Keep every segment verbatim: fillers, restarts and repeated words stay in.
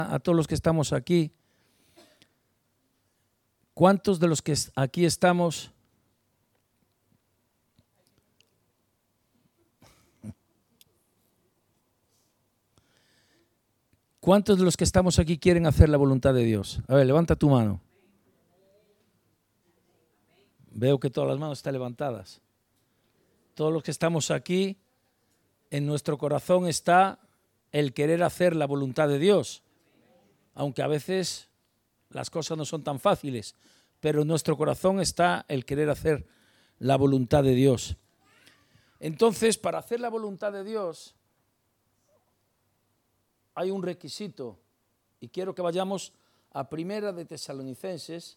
a todos los que estamos aquí. ¿Cuántos de los que aquí estamos ¿Cuántos de los que estamos aquí quieren hacer la voluntad de Dios? A ver, levanta tu mano. Veo que todas las manos están levantadas. Todos los que estamos aquí, en nuestro corazón está el querer hacer la voluntad de Dios. Aunque a veces las cosas no son tan fáciles, pero en nuestro corazón está el querer hacer la voluntad de Dios. Entonces, para hacer la voluntad de Dios hay un requisito, y quiero que vayamos a Primera de Tesalonicenses,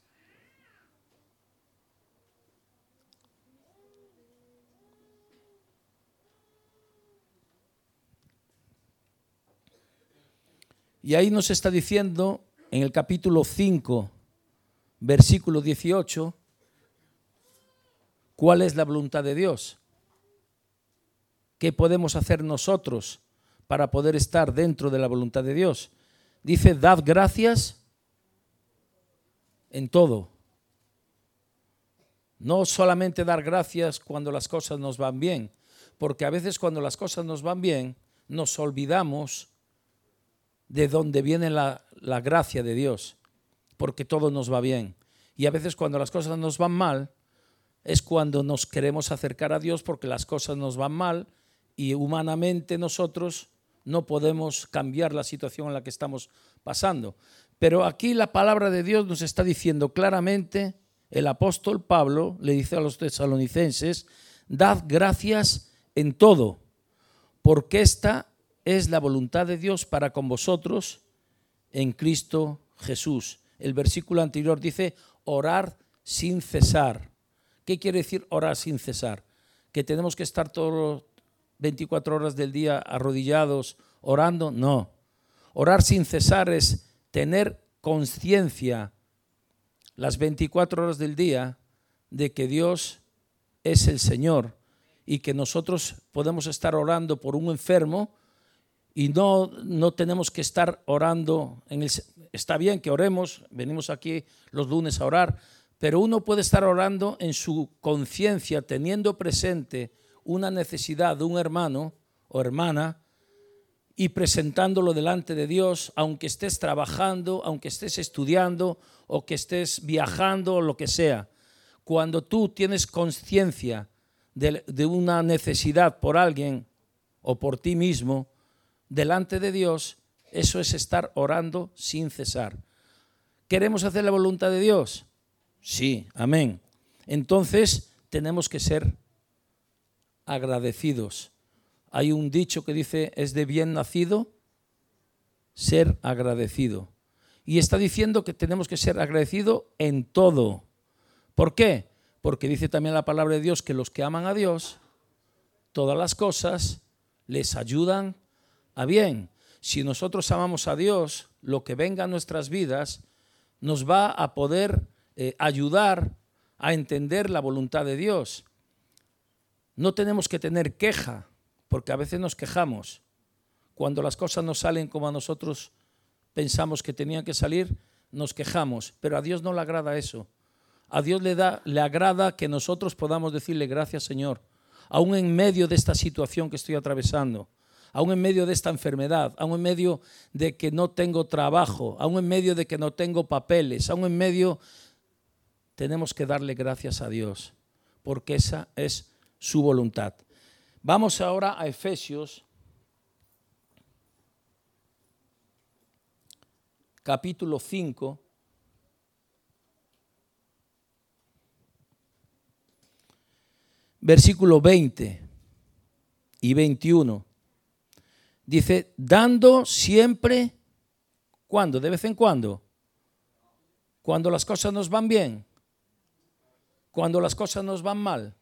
y ahí nos está diciendo en el capítulo cinco, versículo dieciocho, cuál es la voluntad de Dios. ¿Qué podemos hacer nosotros para poder estar dentro de la voluntad de Dios? Dice, dad gracias en todo. No solamente dar gracias cuando las cosas nos van bien, porque a veces cuando las cosas nos van bien, nos olvidamos de dónde viene la, la gracia de Dios, porque todo nos va bien. Y a veces cuando las cosas nos van mal, es cuando nos queremos acercar a Dios porque las cosas nos van mal y humanamente nosotros no podemos cambiar la situación en la que estamos pasando. Pero aquí la palabra de Dios nos está diciendo claramente, el apóstol Pablo le dice a los tesalonicenses, dad gracias en todo, porque esta es la voluntad de Dios para con vosotros en Cristo Jesús. El versículo anterior dice, orar sin cesar. ¿Qué quiere decir orar sin cesar? ¿Que tenemos que estar todos veinticuatro horas del día arrodillados orando? No. Orar sin cesar es tener conciencia las veinticuatro horas del día de que Dios es el Señor y que nosotros podemos estar orando por un enfermo y no, no tenemos que estar orando. En el, está bien que oremos, venimos aquí los lunes a orar, pero uno puede estar orando en su conciencia, teniendo presente una necesidad de un hermano o hermana y presentándolo delante de Dios, aunque estés trabajando, aunque estés estudiando o que estés viajando o lo que sea. Cuando tú tienes conciencia de, de una necesidad por alguien o por ti mismo delante de Dios, eso es estar orando sin cesar. ¿Queremos hacer la voluntad de Dios? Sí, amén. Entonces tenemos que ser agradecidos. Hay un dicho que dice, es de bien nacido ser agradecido. Y está diciendo que tenemos que ser agradecidos en todo. ¿Por qué? Porque dice también la palabra de Dios que los que aman a Dios, todas las cosas les ayudan a bien. Si nosotros amamos a Dios, lo que venga a nuestras vidas nos va a poder eh, ayudar a entender la voluntad de Dios. No tenemos que tener queja, porque a veces nos quejamos. Cuando las cosas no salen como a nosotros pensamos que tenían que salir, nos quejamos, pero a Dios no le agrada eso. A Dios le, da, le agrada que nosotros podamos decirle gracias, Señor, aún en medio de esta situación que estoy atravesando, aún en medio de esta enfermedad, aún en medio de que no tengo trabajo, aún en medio de que no tengo papeles, aún en medio, tenemos que darle gracias a Dios, porque esa es su voluntad. Vamos ahora a Efesios, capítulo cinco, versículo veinte y veintiuno. Dice, dando siempre, ¿cuándo? De vez en cuando. Cuando las cosas nos van bien. Cuando las cosas nos van mal.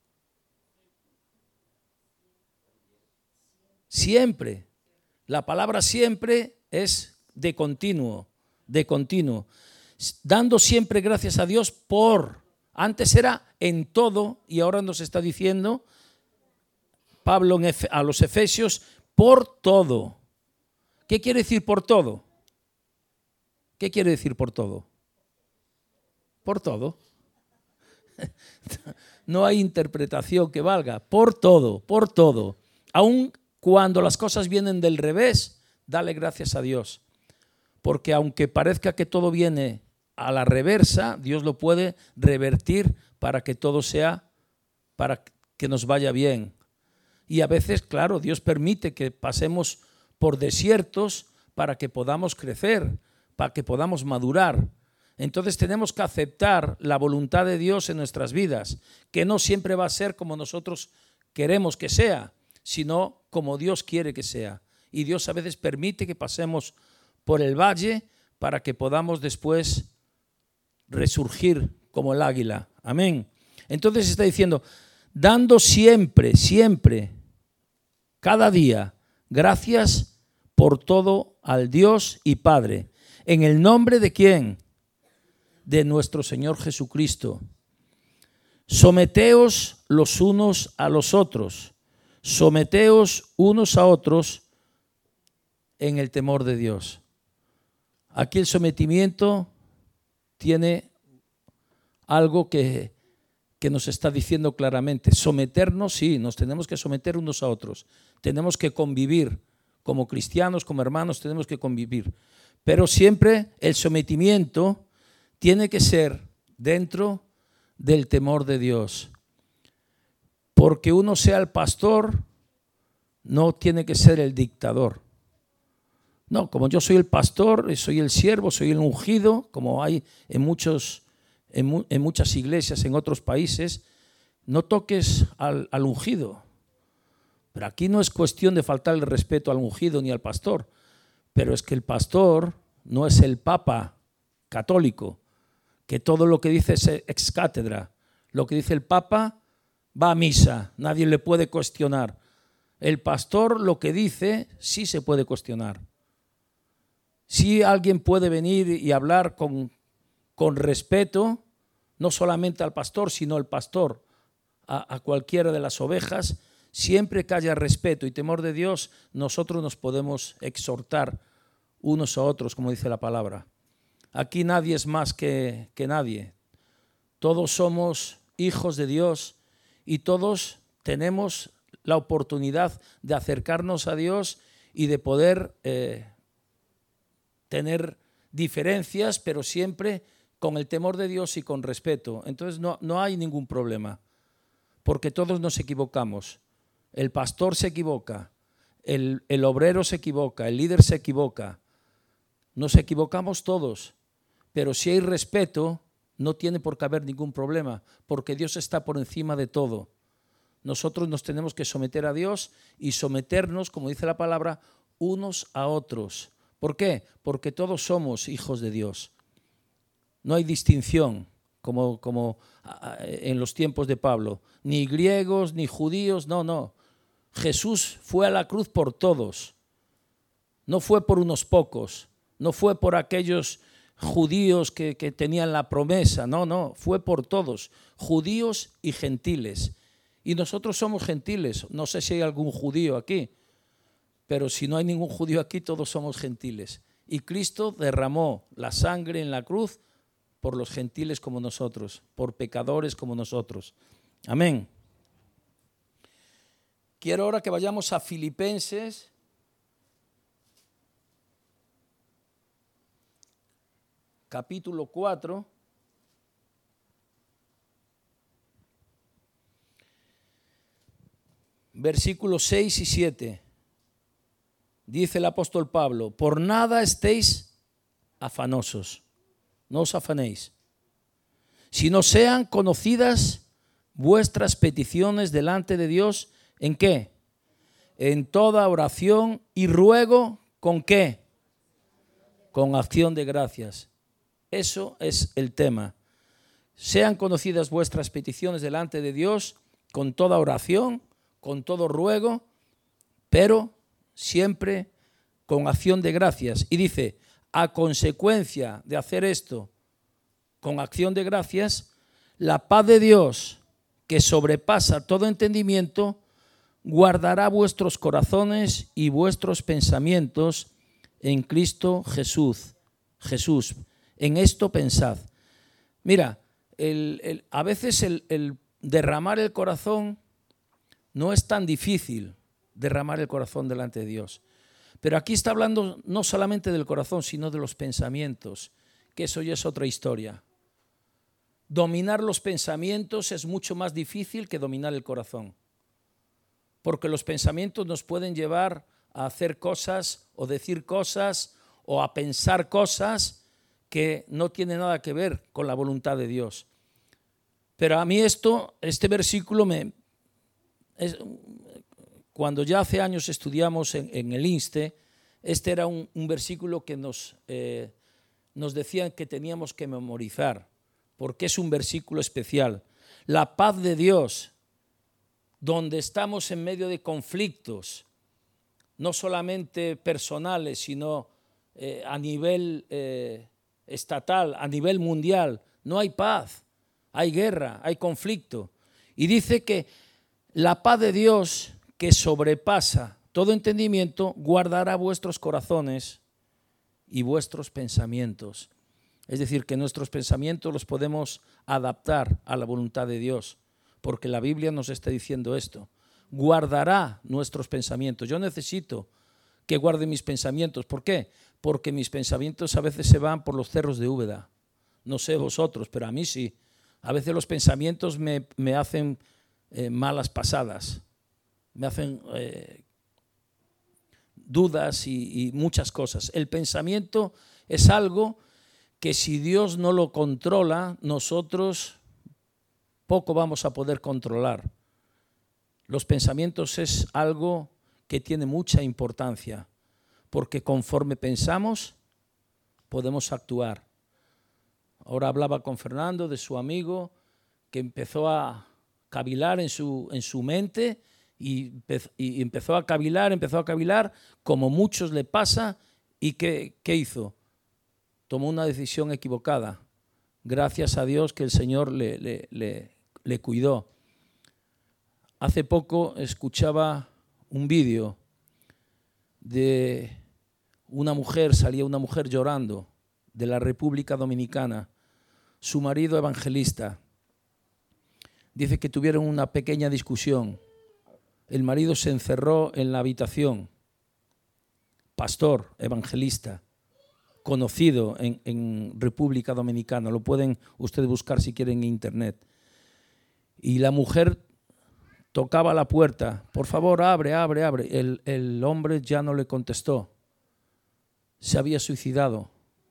Siempre. La palabra siempre es de continuo, de continuo. Dando siempre gracias a Dios por, antes era en todo y ahora nos está diciendo Pablo a los Efesios, por todo. ¿Qué quiere decir por todo? ¿Qué quiere decir por todo? Por todo. No hay interpretación que valga. Por todo, por todo. Aun cuando las cosas vienen del revés, dale gracias a Dios. Porque aunque parezca que todo viene a la reversa, Dios lo puede revertir para que todo sea, para que nos vaya bien. Y a veces, claro, Dios permite que pasemos por desiertos para que podamos crecer, para que podamos madurar. Entonces tenemos que aceptar la voluntad de Dios en nuestras vidas, que no siempre va a ser como nosotros queremos que sea, sino como Dios quiere que sea. Y Dios a veces permite que pasemos por el valle para que podamos después resurgir como el águila. Amén. Entonces está diciendo, dando siempre, siempre, cada día, gracias por todo al Dios y Padre. ¿En el nombre de quién? De nuestro Señor Jesucristo. Someteos los unos a los otros. Someteos unos a otros en el temor de Dios. Aquí el sometimiento tiene algo que, que nos está diciendo claramente. Someternos, sí, nos tenemos que someter unos a otros. Tenemos que convivir. Como cristianos, como hermanos, tenemos que convivir. Pero siempre el sometimiento tiene que ser dentro del temor de Dios. Porque uno sea el pastor, no tiene que ser el dictador. No, como yo soy el pastor, soy el siervo, soy el ungido, como hay en, muchos, en, mu en muchas iglesias en otros países, no toques al, al ungido. Pero aquí no es cuestión de faltar el respeto al ungido ni al pastor, pero es que el pastor no es el papa católico, que todo lo que dice es ex cátedra. Lo que dice el papa va a misa, nadie le puede cuestionar. El pastor lo que dice sí se puede cuestionar. Sí alguien puede venir y hablar con, con respeto, no solamente al pastor, sino al pastor, a, a cualquiera de las ovejas. Siempre que haya respeto y temor de Dios, nosotros nos podemos exhortar unos a otros, como dice la palabra. Aquí nadie es más que, que nadie. Todos somos hijos de Dios y todos tenemos la oportunidad de acercarnos a Dios y de poder eh, tener diferencias, pero siempre con el temor de Dios y con respeto. Entonces no, no hay ningún problema, porque todos nos equivocamos. El pastor se equivoca, el, el obrero se equivoca, el líder se equivoca. Nos equivocamos todos, pero si hay respeto, no tiene por qué haber ningún problema, porque Dios está por encima de todo. Nosotros nos tenemos que someter a Dios y someternos, como dice la palabra, unos a otros. ¿Por qué? Porque todos somos hijos de Dios. No hay distinción, como, como en los tiempos de Pablo, ni griegos, ni judíos, no, no. Jesús fue a la cruz por todos, no fue por unos pocos, no fue por aquellos judíos que, que tenían la promesa, no, no, fue por todos, judíos y gentiles. Y nosotros somos gentiles, no sé si hay algún judío aquí, pero si no hay ningún judío aquí, todos somos gentiles. Y Cristo derramó la sangre en la cruz por los gentiles como nosotros, por pecadores como nosotros. Amén. Quiero ahora que vayamos a Filipenses, capítulo cuatro. Versículos seis y siete. Dice el apóstol Pablo, por nada estéis afanosos, no os afanéis, sino sean conocidas vuestras peticiones delante de Dios. ¿En qué? En toda oración y ruego, ¿con qué? Con acción de gracias. Eso es el tema. Sean conocidas vuestras peticiones delante de Dios con toda oración, con todo ruego, pero siempre con acción de gracias. Y dice, a consecuencia de hacer esto con acción de gracias, la paz de Dios, que sobrepasa todo entendimiento, guardará vuestros corazones y vuestros pensamientos en Cristo Jesús. Jesús, en esto pensad. Mira, el, el, a veces el, el derramar el corazón no es tan difícil, derramar el corazón delante de Dios. Pero aquí está hablando no solamente del corazón, sino de los pensamientos, que eso ya es otra historia. Dominar los pensamientos es mucho más difícil que dominar el corazón, porque los pensamientos nos pueden llevar a hacer cosas o decir cosas o a pensar cosas que no tienen nada que ver con la voluntad de Dios. Pero a mí esto, este versículo me... Es, cuando ya hace años estudiamos en, en el INSTE, este era un, un versículo que nos, eh, nos decían que teníamos que memorizar, porque es un versículo especial. La paz de Dios, donde estamos en medio de conflictos, no solamente personales, sino eh, a nivel eh, estatal, a nivel mundial, no hay paz, hay guerra, hay conflicto. Y dice que la paz de Dios, que sobrepasa todo entendimiento, guardará vuestros corazones y vuestros pensamientos. Es decir, que nuestros pensamientos los podemos adaptar a la voluntad de Dios, porque la Biblia nos está diciendo esto. Guardará nuestros pensamientos. Yo necesito que guarde mis pensamientos. ¿Por qué? Porque mis pensamientos a veces se van por los cerros de Úbeda. No sé vosotros, pero a mí sí. A veces los pensamientos me, me hacen eh, malas pasadas. Me hacen eh, dudas y, y muchas cosas. El pensamiento es algo que si Dios no lo controla, nosotros poco vamos a poder controlar. Los pensamientos es algo que tiene mucha importancia, porque conforme pensamos, podemos actuar. Ahora hablaba con Fernando de su amigo que empezó a cavilar en su, en su mente y, y empezó a cavilar, empezó a cavilar, como muchos le pasa, y ¿qué, qué hizo? Tomó una decisión equivocada. Gracias a Dios que el Señor le, le, le, le cuidó. Hace poco escuchaba un vídeo de una mujer, salía una mujer llorando de la República Dominicana, su marido evangelista. Dice que tuvieron una pequeña discusión. El marido se encerró en la habitación, pastor, evangelista, conocido en, en República Dominicana, lo pueden ustedes buscar si quieren en internet. Y la mujer tocaba la puerta, por favor, abre, abre, abre. El, el hombre ya no le contestó. Se había suicidado.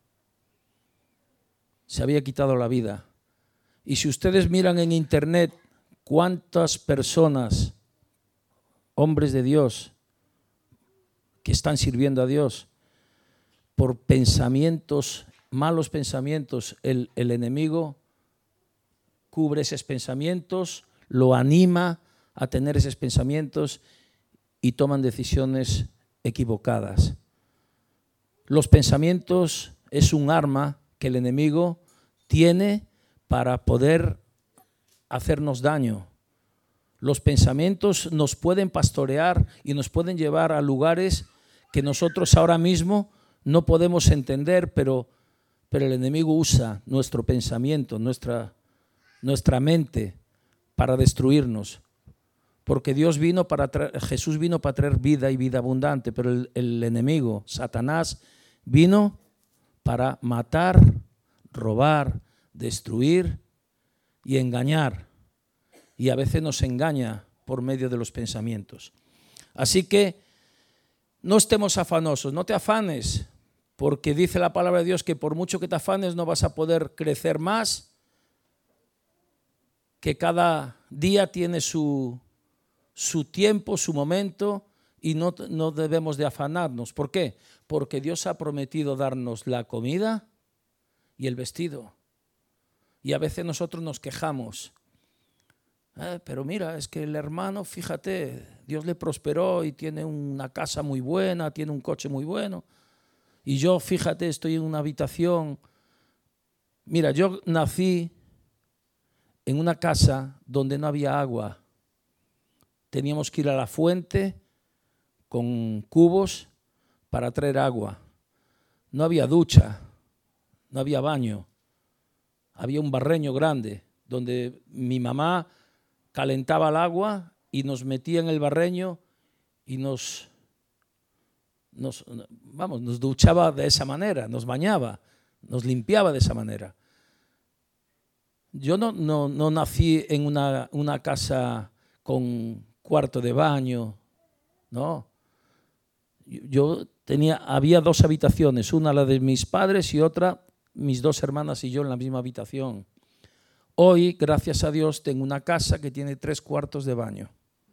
Se había quitado la vida. Y si ustedes miran en internet cuántas personas, hombres de Dios, que están sirviendo a Dios, por pensamientos, malos pensamientos, el, el enemigo cubre esos pensamientos, lo anima a tener esos pensamientos y toman decisiones equivocadas. Los pensamientos es un arma que el enemigo tiene para poder hacernos daño. Los pensamientos nos pueden pastorear y nos pueden llevar a lugares que nosotros ahora mismo no podemos entender, pero, pero el enemigo usa nuestro pensamiento, nuestra, nuestra mente para destruirnos. Porque Dios vino para traer, Jesús vino para traer vida y vida abundante, pero el, el enemigo, Satanás, vino para matar, robar, destruir y engañar. Y a veces nos engaña por medio de los pensamientos. Así que no estemos afanosos, no te afanes, porque dice la palabra de Dios que por mucho que te afanes no vas a poder crecer más, que cada día tiene su, su tiempo, su momento, y no, no debemos de afanarnos. ¿Por qué? Porque Dios ha prometido darnos la comida y el vestido. Y a veces nosotros nos quejamos. Eh, pero mira, es que el hermano, fíjate, Dios le prosperó y tiene una casa muy buena, tiene un coche muy bueno. Y yo, fíjate, estoy en una habitación. Mira, yo nací en una casa donde no había agua. Teníamos que ir a la fuente con cubos para traer agua. No había ducha. no había baño. Había un barreño grande donde mi mamá calentaba el agua y nos metía en el barreño y nos, nos, vamos, nos duchaba de esa manera, nos bañaba, nos limpiaba de esa manera. Yo no, no, no nací en una, una casa con cuarto de baño, no. Yo tenía, había dos habitaciones, una la de mis padres y otra mis dos hermanas y yo en la misma habitación. Hoy, gracias a Dios, tengo una casa que tiene tres cuartos de baño.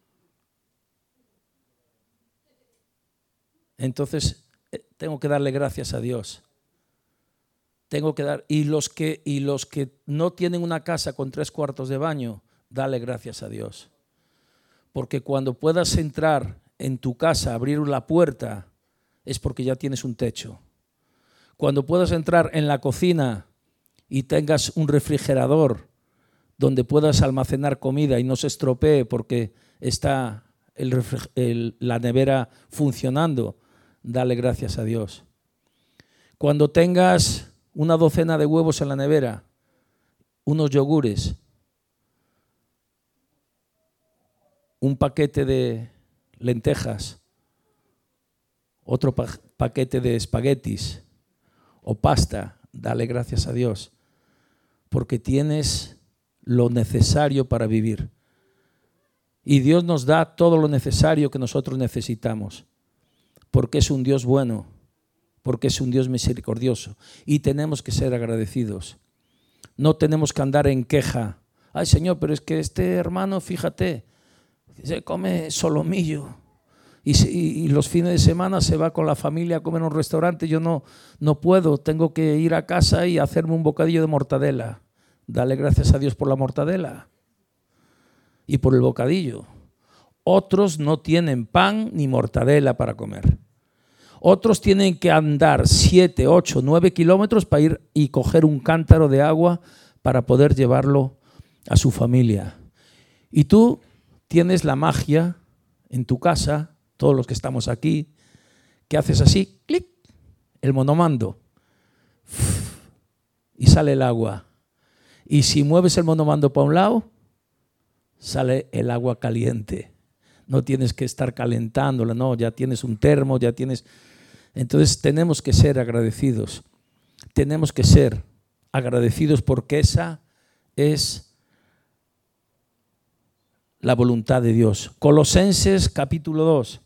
Entonces, tengo que darle gracias a Dios. Tengo que dar, y los que, y los que no tienen una casa con tres cuartos de baño, dale gracias a Dios. Porque cuando puedas entrar en tu casa, abrir la puerta, es porque ya tienes un techo. Cuando puedas entrar en la cocina y tengas un refrigerador donde puedas almacenar comida y no se estropee porque está el, el, la nevera funcionando, dale gracias a Dios. Cuando tengas una docena de huevos en la nevera, unos yogures, un paquete de lentejas, otro pa paquete de espaguetis o pasta, dale gracias a Dios, porque tienes lo necesario para vivir. Y Dios nos da todo lo necesario que nosotros necesitamos, porque es un Dios bueno, porque es un Dios misericordioso, y tenemos que ser agradecidos. No tenemos que andar en queja. Ay, Señor, pero es que este hermano, fíjate, se come solomillo. Y, y, y los fines de semana se va con la familia a comer en un restaurante. Yo no, no puedo, tengo que ir a casa y hacerme un bocadillo de mortadela. Dale gracias a Dios por la mortadela y por el bocadillo. Otros no tienen pan ni mortadela para comer. Otros tienen que andar siete, ocho, nueve kilómetros para ir y coger un cántaro de agua para poder llevarlo a su familia. Y tú tienes la magia en tu casa, todos los que estamos aquí, que haces así, clic, el monomando, y sale el agua. Y si mueves el monomando para un lado, sale el agua caliente. No tienes que estar calentándola, no, ya tienes un termo, ya tienes... Entonces tenemos que ser agradecidos. Tenemos que ser agradecidos porque esa es la voluntad de Dios. Colosenses capítulo dos.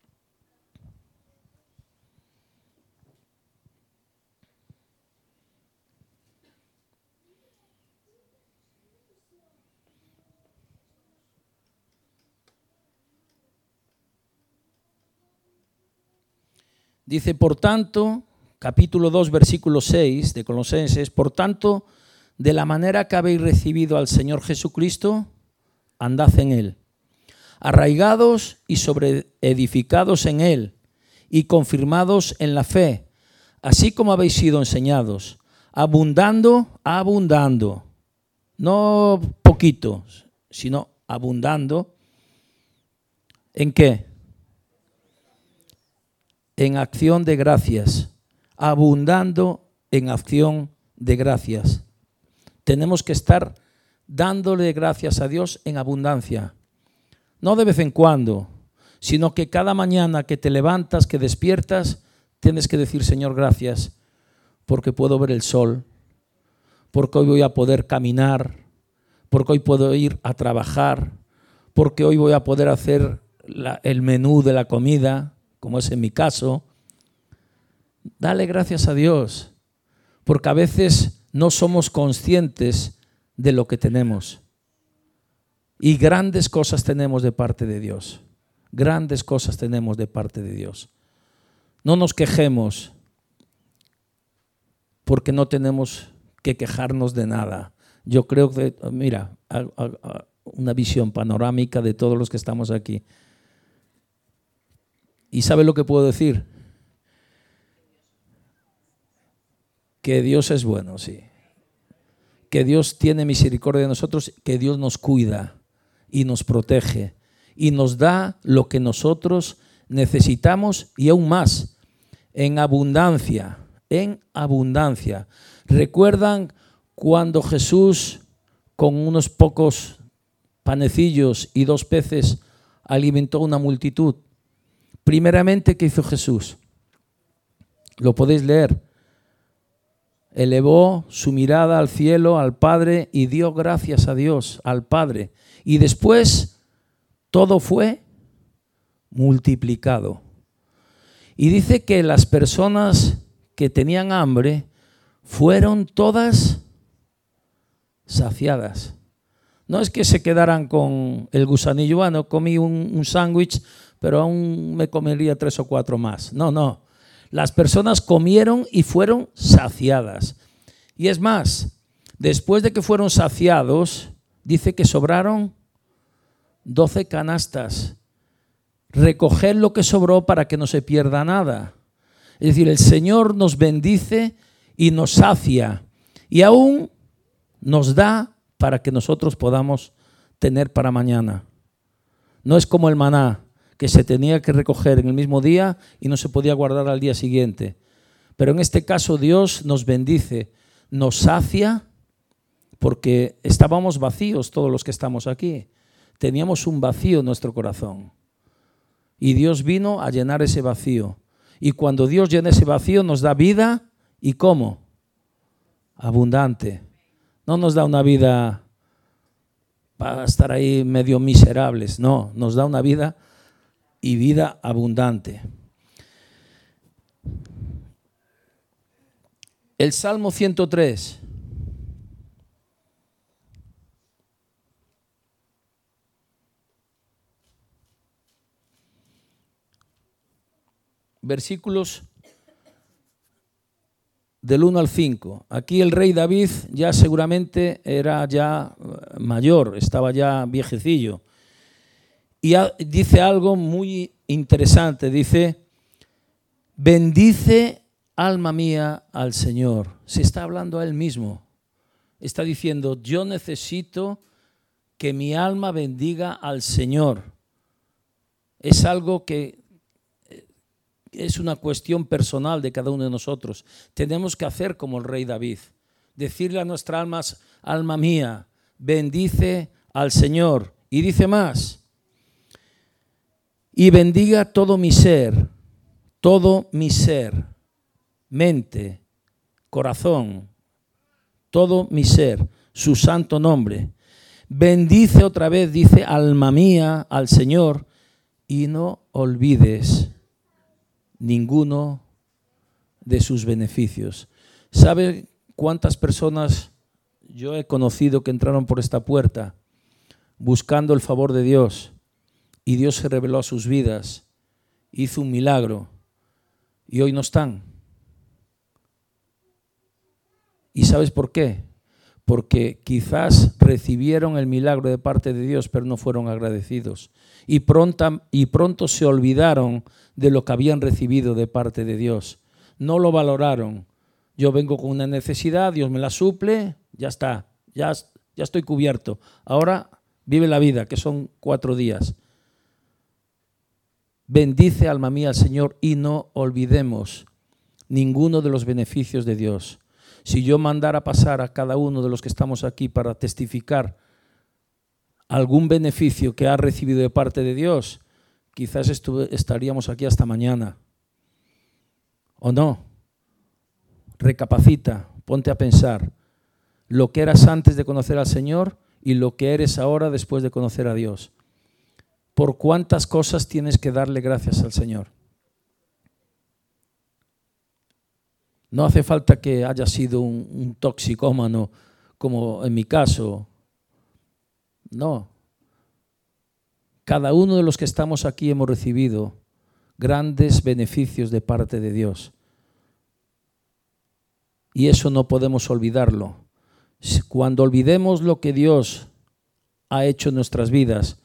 Dice, por tanto, capítulo dos, versículo seis de Colosenses, por tanto, de la manera que habéis recibido al Señor Jesucristo, andad en Él, arraigados y sobreedificados en Él, y confirmados en la fe, así como habéis sido enseñados, abundando, abundando, no poquito, sino abundando, ¿en qué? En acción de gracias, abundando en acción de gracias. Tenemos que estar dándole gracias a Dios en abundancia, no de vez en cuando, sino que cada mañana que te levantas, que despiertas, tienes que decir, Señor, gracias, porque puedo ver el sol, porque hoy voy a poder caminar, porque hoy puedo ir a trabajar, porque hoy voy a poder hacer la, el menú de la comida, como es en mi caso. Dale gracias a Dios, porque a veces no somos conscientes de lo que tenemos. Y grandes cosas tenemos de parte de Dios. Grandes cosas tenemos de parte de Dios. No nos quejemos, porque no tenemos que quejarnos de nada. Yo creo que, mira, una visión panorámica de todos los que estamos aquí. ¿Y sabe lo que puedo decir? Que Dios es bueno, sí. Que Dios tiene misericordia de nosotros, que Dios nos cuida y nos protege y nos da lo que nosotros necesitamos y aún más, en abundancia, en abundancia. ¿Recuerdan cuando Jesús, con unos pocos panecillos y dos peces, alimentó una multitud? Primeramente, ¿qué hizo Jesús? Lo podéis leer. Elevó su mirada al cielo, al Padre, y dio gracias a Dios, al Padre. Y después todo fue multiplicado. Y dice que las personas que tenían hambre fueron todas saciadas. No es que se quedaran con el gusanillo, bueno, comí un, un sándwich, pero aún me comería tres o cuatro más. No, no. Las personas comieron y fueron saciadas. Y es más, después de que fueron saciados, dice que sobraron doce canastas. Recoger lo que sobró para que no se pierda nada. Es decir, el Señor nos bendice y nos sacia. Y aún nos da para que nosotros podamos tener para mañana. No es como el maná, que se tenía que recoger en el mismo día y no se podía guardar al día siguiente. Pero en este caso Dios nos bendice, nos sacia, porque estábamos vacíos todos los que estamos aquí. Teníamos un vacío en nuestro corazón. Y Dios vino a llenar ese vacío. Y cuando Dios llena ese vacío nos da vida, ¿y cómo? Abundante. No nos da una vida para estar ahí medio miserables, no, nos da una vida y vida abundante. El Salmo ciento tres. Versículos del uno al cinco. Aquí el rey David ya seguramente era ya mayor, estaba ya viejecillo. Y dice algo muy interesante, dice, bendice alma mía al Señor. Se está hablando a él mismo. Está diciendo, yo necesito que mi alma bendiga al Señor. Es algo que es una cuestión personal de cada uno de nosotros. Tenemos que hacer como el rey David. Decirle a nuestra alma, alma mía, bendice al Señor. Y dice más, y bendiga todo mi ser, todo mi ser, mente, corazón, todo mi ser, su santo nombre. Bendice otra vez, dice, alma mía, al Señor, y no olvides ninguno de sus beneficios. ¿Sabe cuántas personas yo he conocido que entraron por esta puerta buscando el favor de Dios y Dios se reveló a sus vidas, hizo un milagro y hoy no están? ¿Y sabes por qué? Porque quizás recibieron el milagro de parte de Dios, pero no fueron agradecidos. Y pronto, y pronto se olvidaron de lo que habían recibido de parte de Dios. No lo valoraron. Yo vengo con una necesidad, Dios me la suple, ya está, ya, ya estoy cubierto. Ahora vive la vida, que son cuatro días. Bendice, alma mía, al Señor, y no olvidemos ninguno de los beneficios de Dios. Si yo mandara pasar a cada uno de los que estamos aquí para testificar algún beneficio que ha recibido de parte de Dios, quizás estuve, estaríamos aquí hasta mañana. ¿O no? Recapacita, ponte a pensar lo que eras antes de conocer al Señor y lo que eres ahora después de conocer a Dios. ¿Por cuántas cosas tienes que darle gracias al Señor? No hace falta que haya sido un, un toxicómano como en mi caso. No. Cada uno de los que estamos aquí hemos recibido grandes beneficios de parte de Dios. Y eso no podemos olvidarlo. Cuando olvidemos lo que Dios ha hecho en nuestras vidas,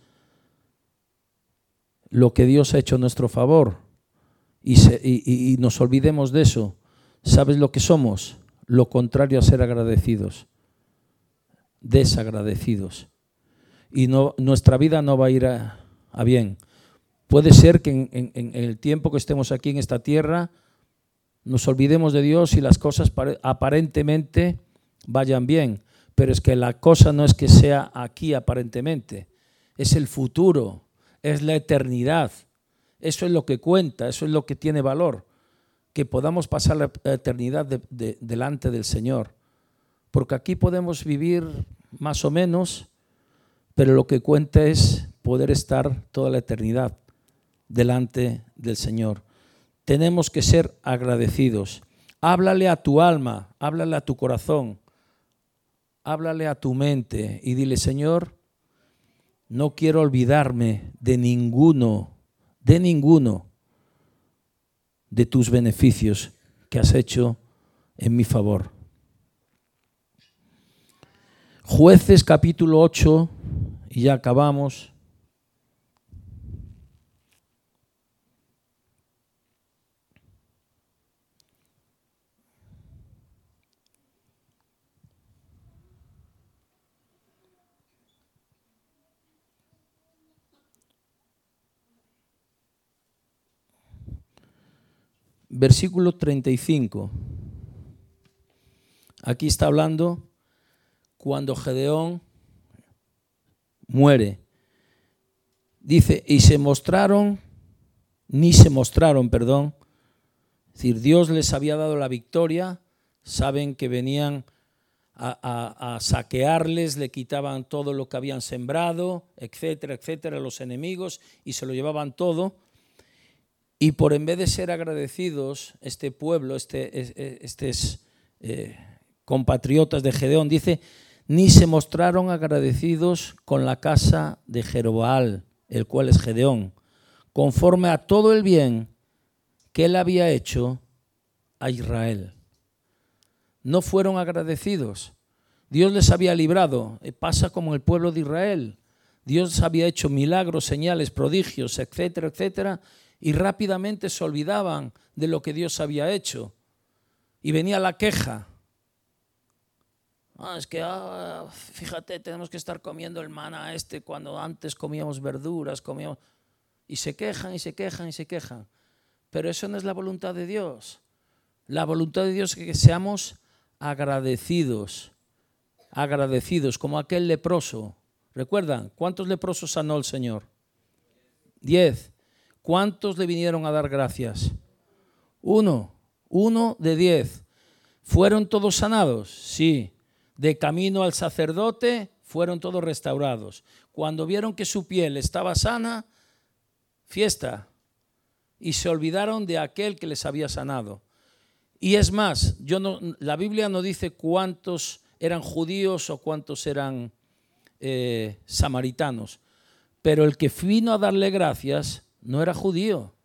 lo que Dios ha hecho a nuestro favor, y, se, y, y nos olvidemos de eso, ¿sabes lo que somos? Lo contrario a ser agradecidos, desagradecidos. Y no, nuestra vida no va a ir a, a bien. Puede ser que en, en, en el tiempo que estemos aquí en esta tierra nos olvidemos de Dios y las cosas aparentemente vayan bien. Pero es que la cosa no es que sea aquí aparentemente, es el futuro, es la eternidad. Eso es lo que cuenta, eso es lo que tiene valor, que podamos pasar la eternidad de, de, delante del Señor. Porque aquí podemos vivir más o menos, pero lo que cuenta es poder estar toda la eternidad delante del Señor. Tenemos que ser agradecidos. Háblale a tu alma, háblale a tu corazón, háblale a tu mente y dile: Señor, no quiero olvidarme de ninguno, de ninguno de tus beneficios que has hecho en mi favor. Jueces capítulo ocho, y ya acabamos. Versículo treinta y cinco. Aquí está hablando cuando Gedeón muere. Dice, y se mostraron, ni se mostraron, perdón. Es decir, Dios les había dado la victoria. Saben que venían a, a, a saquearles, le quitaban todo lo que habían sembrado, etcétera, etcétera, los enemigos, y se lo llevaban todo. Y por en vez de ser agradecidos, este pueblo, este, estos eh, compatriotas de Gedeón, dice, ni se mostraron agradecidos con la casa de Jeroboam, el cual es Gedeón, conforme a todo el bien que él había hecho a Israel. No fueron agradecidos. Dios les había librado. Pasa como el pueblo de Israel. Dios había hecho milagros, señales, prodigios, etcétera, etcétera, y rápidamente se olvidaban de lo que Dios había hecho. Y venía la queja. Ah, es que, ah, fíjate, tenemos que estar comiendo el maná este cuando antes comíamos verduras, comíamos... Y se quejan, y se quejan, y se quejan. Pero eso no es la voluntad de Dios. La voluntad de Dios es que seamos agradecidos. Agradecidos, como aquel leproso. ¿Recuerdan? ¿Cuántos leprosos sanó el Señor? Diez. ¿Cuántos le vinieron a dar gracias? Uno. Uno de diez. ¿Fueron todos sanados? Sí. De camino al sacerdote fueron todos restaurados. Cuando vieron que su piel estaba sana, fiesta. Y se olvidaron de aquel que les había sanado. Y es más, yo no, la Biblia no dice cuántos eran judíos o cuántos eran eh, samaritanos. Pero el que vino a darle gracias no era judío.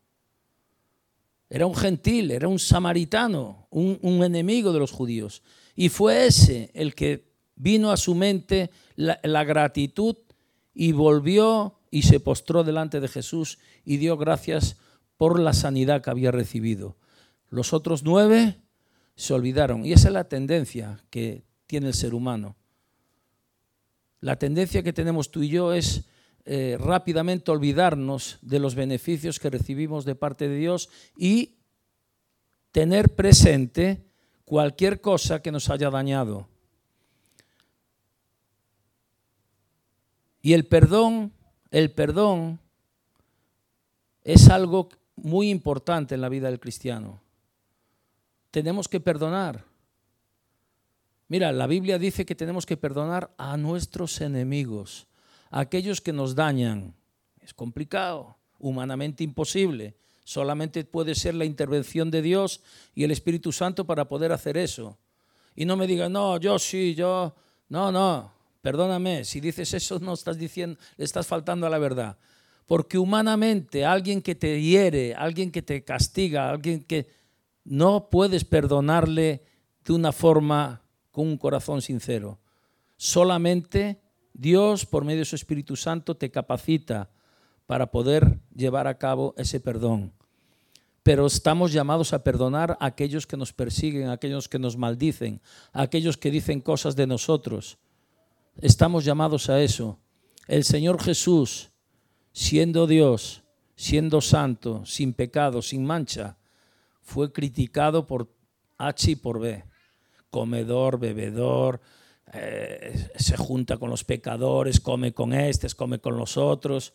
Era un gentil, era un samaritano, un, un enemigo de los judíos. Y fue ese el que vino a su mente la, la gratitud y volvió y se postró delante de Jesús y dio gracias por la sanidad que había recibido. Los otros nueve se olvidaron. Y esa es la tendencia que tiene el ser humano. La tendencia que tenemos tú y yo es eh, rápidamente olvidarnos de los beneficios que recibimos de parte de Dios y tener presente cualquier cosa que nos haya dañado. Y el perdón, el perdón es algo muy importante en la vida del cristiano. Tenemos que perdonar. Mira, la Biblia dice que tenemos que perdonar a nuestros enemigos, a aquellos que nos dañan. Es complicado, humanamente imposible. Solamente puede ser la intervención de Dios y el Espíritu Santo para poder hacer eso. Y no me digan, no, yo sí, yo... No, no, perdóname, si dices eso no estás diciendo, le estás faltando a la verdad. Porque humanamente alguien que te hiere, alguien que te castiga, alguien que no puedes perdonarle de una forma con un corazón sincero. Solamente Dios, por medio de su Espíritu Santo, te capacita para poder llevar a cabo ese perdón. Pero estamos llamados a perdonar a aquellos que nos persiguen, a aquellos que nos maldicen, a aquellos que dicen cosas de nosotros. Estamos llamados a eso. El Señor Jesús, siendo Dios, siendo santo, sin pecado, sin mancha, fue criticado por H y por B. Comedor, bebedor, eh, se junta con los pecadores, come con estos, come con los otros.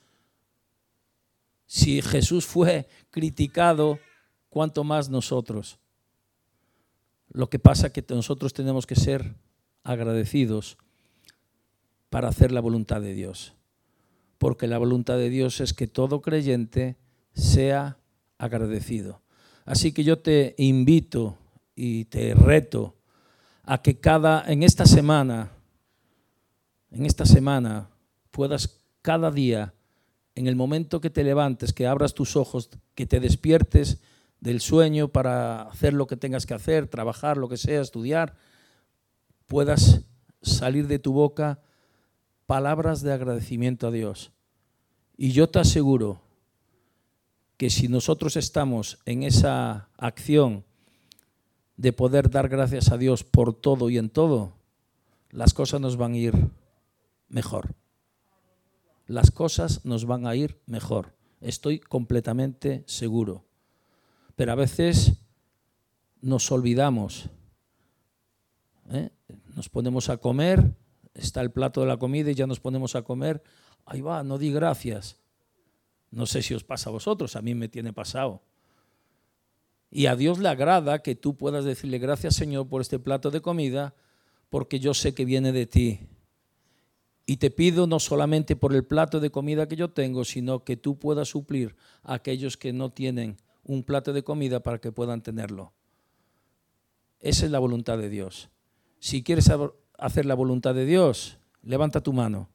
Si Jesús fue criticado, ¿cuánto más nosotros? Lo que pasa es que nosotros tenemos que ser agradecidos para hacer la voluntad de Dios. Porque la voluntad de Dios es que todo creyente sea agradecido. Así que yo te invito y te reto a que cada, en esta semana, en esta semana puedas cada día, en el momento que te levantes, que abras tus ojos, que te despiertes del sueño para hacer lo que tengas que hacer, trabajar, lo que sea, estudiar, puedas salir de tu boca palabras de agradecimiento a Dios. Y yo te aseguro que si nosotros estamos en esa acción de poder dar gracias a Dios por todo y en todo, las cosas nos van a ir mejor. Las cosas nos van a ir mejor. Estoy completamente seguro. Pero a veces nos olvidamos. ¿eh? Nos ponemos a comer, está el plato de la comida y ya nos ponemos a comer. Ahí va, no di gracias. No sé si os pasa a vosotros, a mí me tiene pasado. Y a Dios le agrada que tú puedas decirle gracias, Señor, por este plato de comida, porque yo sé que viene de ti. Y te pido no solamente por el plato de comida que yo tengo, sino que tú puedas suplir a aquellos que no tienen un plato de comida para que puedan tenerlo. Esa es la voluntad de Dios. Si quieres hacer la voluntad de Dios, levanta tu mano.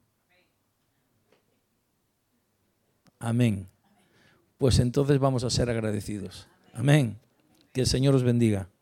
Amén. Pues entonces vamos a ser agradecidos. Amén. Que el Señor os bendiga.